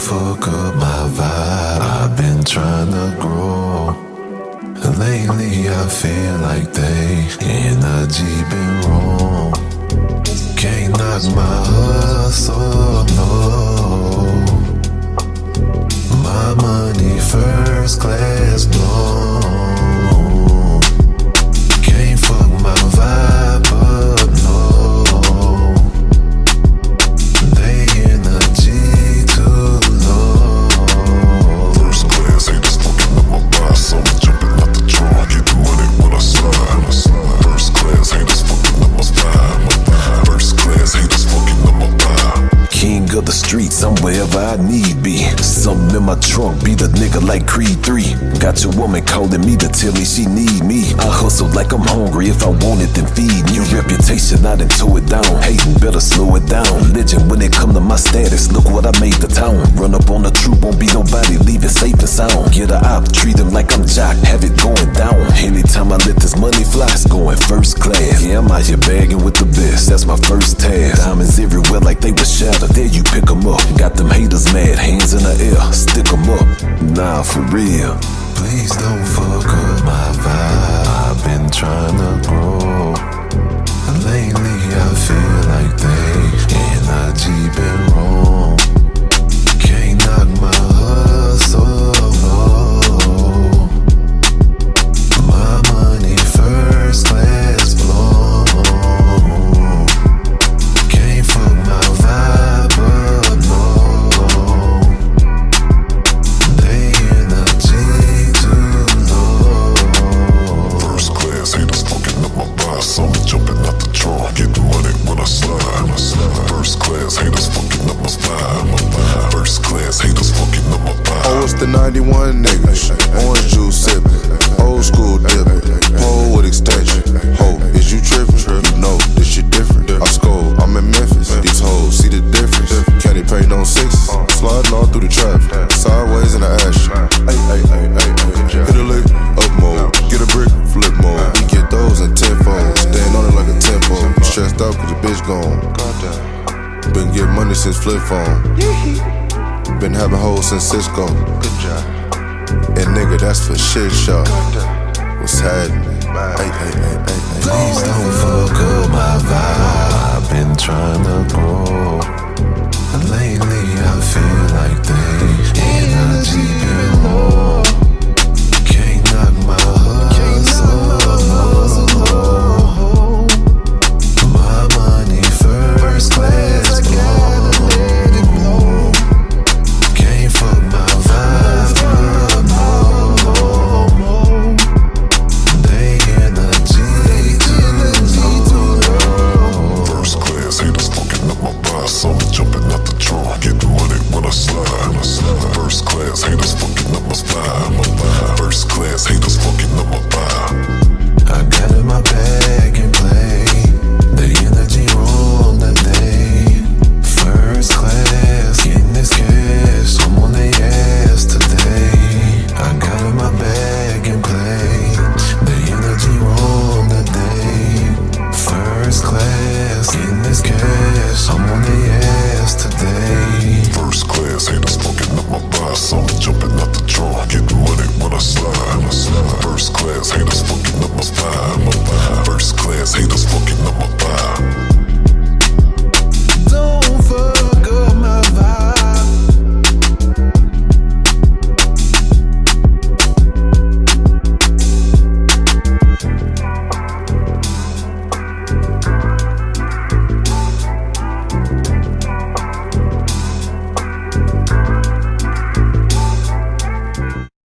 fuck up my vibe. I've been trying to grow. Lately I feel like they energy been wrong. Can't knock my hustle, no. My money first class blown. Can't fuck my vibe up, no. They energy too low. First class haters fucking up my vibe, so I'm jumping out the draw, get the money when I slide. First class haters fucking up my vibe. First class haters fucking up my vibe. King of the streets, I'm wherever I need be. Something in my trunk, beat a nigga like Creed 3. Got your woman calling me to tell me she need me. I hustle like I'm hungry, if I want it then feed me. Your reputation, I done tore it down. Hating, better slow it down. Legend when it come to my status, look what I made the town. Run up on the troop, won't be nobody, leave it safe and sound. Get a op, treat him like I'm Jock, have it going down. Anytime I let this money fly, it's going first class. Yeah, I'm out here bagging with the best, that's my first task. Diamonds everywhere like they were shattered, there you pick them up. Got them haters mad, hands in the air, stick them up. Nah, for real. Please don't fuck up my vibe. I've been trying to grow. Lately I feel like they energy been wrong. Can't knock my hustle, no. My money first class blown. Can't fuck my vibe up, no. They energy too low. First class haters fucking up my vibe, so I'm jumping out the draw, get the money when I slide. First class haters fucking up my vibe. First class haters fucking up my vibe. Oh, it's the 91 niggas, orange juice sipping, old school dipping, pole with extension. Ho, is you tripping? You know this shit different. I scold, I'm in Memphis. These hoes see the difference. Candy paint on sixes, sliding all through the traffic, sideways in the ash. Hit a lick, up mode, get a brick, flip mode. We get those in tenfold, staying on it like a tempo. Stressed out cause the bitch gone. Been getting money since flip phone. Been having hoes since Cisco. Good job. And nigga, that's for shit show. What's happening? Please don't fuck up my vibe. I've been trying to grow. Lately I feel like they energy been low. Can't knock my hustle, no. My money first class blown. Can't fuck my vibe up, no. They energy too low. First class haters fucking up my vibe, so I'm jumping out the draw, get the money when I slide. First class haters fucking up my vibe. First class haters fucking up my vibe. I got in my bag and play. The energy wrong today. First class, getting this cash. I'm on their ass today. I got in my bag and play. The energy wrong today. First class, getting this cash. I'm on their ass today. First class haters fucking up my vibe, so I'm jumping out the draw, get the money when I slide. First class haters fucking up my vibe. First class haters